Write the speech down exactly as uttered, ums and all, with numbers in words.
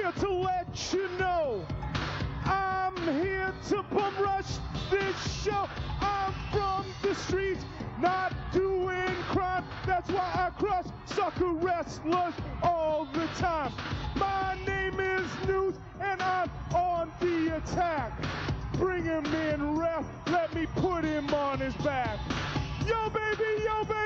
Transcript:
here to let you know I'm here to bum rush this show. I'm from the streets, not doing crime. That's why I crush sucker wrestlers all the time. My name is News, and I'm on the attack. Bring him in, ref. Let me put him on his back. Yo, baby, yo, baby.